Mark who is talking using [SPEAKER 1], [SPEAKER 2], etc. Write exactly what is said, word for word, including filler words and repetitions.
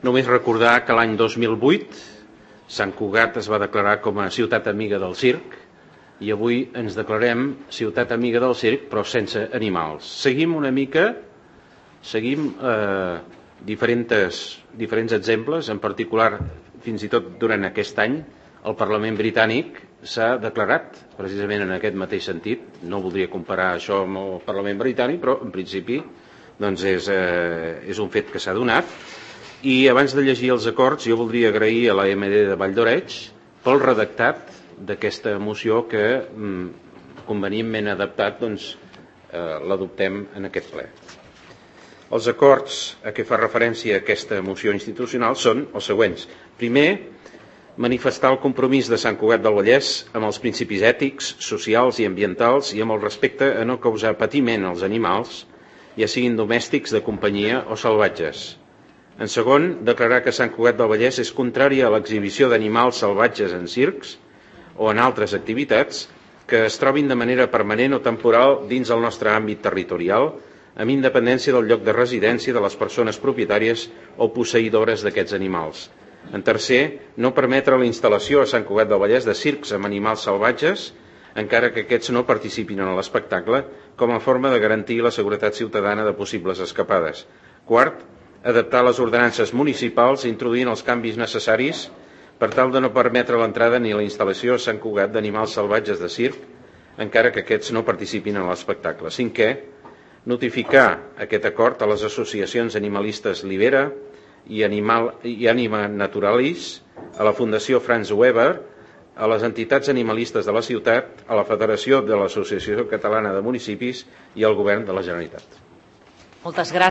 [SPEAKER 1] Només recordar que l'any dos mil vuit Sant Cugat es va declarar com a ciutat amiga del circ i avui ens declarem ciutat amiga del circ però sense animals. Seguim una mica, seguim eh, diferents, diferents exemples, en particular fins i tot durant aquest any el Parlament britànic s'ha declarat precisament en aquest mateix sentit. No voldria comparar això amb el Parlament britànic, però en principi doncs és, eh, és un fet que s'ha donat. I abans de llegir els acords jo voldria agrair a la M D de Vall d'Oreig pel redactat d'aquesta moció que mm, convenientment adaptat doncs, eh, l'adoptem en aquest ple. Els acords a què fa referència aquesta moció institucional són els següents. Primer, manifestar el compromís de Sant Cugat del Vallès amb els principis ètics, socials i ambientals i amb el respecte a no causar patiment als animals, ja siguin domèstics, de companyia o salvatges. En segon, declarar que Sant Cugat del Vallès és contrari a l'exhibició d'animals salvatges en circs o en altres activitats que es trobin de manera permanent o temporal dins el nostre àmbit territorial, amb independència del lloc de residència de les persones propietàries o posseïdores d'aquests animals. En tercer, no permetre la instal·lació a Sant Cugat del Vallès de circs amb animals salvatges, encara que aquests no participin en l'espectacle, com a forma de garantir la seguretat ciutadana de possibles escapades. Quart, adaptar les ordenances municipals introduint els canvis necessaris per tal de no permetre l'entrada ni la instal·lació a Sant Cugat d'animals salvatges de circ, encara que aquests no participin en l'espectacle. Cinquè, notificar aquest acord a les associacions animalistes Libera i, Animal, i Anima Naturalis, a la Fundació Franz Weber, a les entitats animalistes de la ciutat, a la Federació de l'Associació Catalana de Municipis i al Govern de la Generalitat.
[SPEAKER 2] Moltes gràcies.